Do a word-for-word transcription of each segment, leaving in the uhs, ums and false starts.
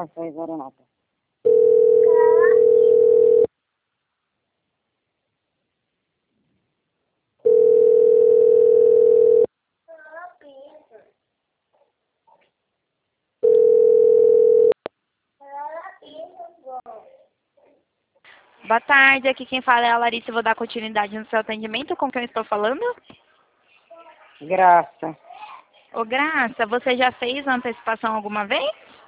Informações aeronáuticas. Boa tarde, aqui quem fala é a Larissa, eu vou dar continuidade no seu atendimento, com quem eu estou falando? Graça. Ô Graça, você já fez a antecipação alguma vez?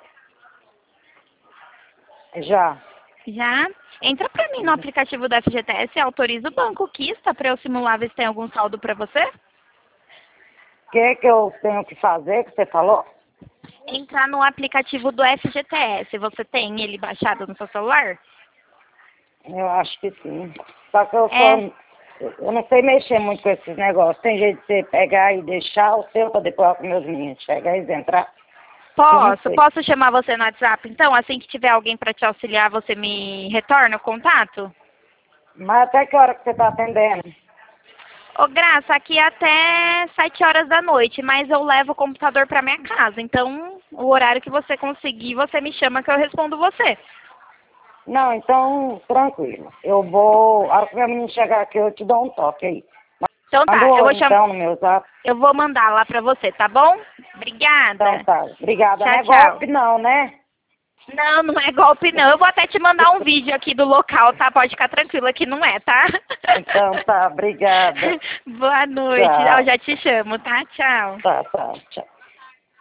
Já. Já? Entra pra mim no aplicativo do F G T S e autoriza o banco Quista para eu simular ver se tem algum saldo para você? O que que eu tenho que fazer, que você falou? Entrar no aplicativo do F G T S, você tem ele baixado no seu celular? Eu acho que sim. Só que eu É. sou... Eu não sei mexer muito com esses negócios. Tem jeito de você pegar e deixar o seu para depois com meus meninos chegar e entrar? Posso? Posso chamar você no WhatsApp? Então, assim que tiver alguém para te auxiliar, você me retorna o contato? Mas até que hora que você está atendendo? Ô, Graça, aqui é até sete horas da noite, mas eu levo o computador para minha casa. Então, o horário que você conseguir, você me chama que eu respondo você. Não, então, tranquilo. Eu vou... A hora que meu menino chegar aqui, eu te dou um toque aí. Então tá, Manda eu um vou oi, chamar... então, no meu zap. Eu vou mandar lá pra você, tá bom? Obrigada. Então tá. Obrigada. Não Tchau, é tchau. golpe não, né? Não, não é golpe não. Eu vou até te mandar um vídeo aqui do local, tá? Pode ficar tranquila que não é, tá? Então tá. Obrigada. Boa noite. Eu Tchau. já te chamo, tá? Tchau. Tá, tá. Tchau.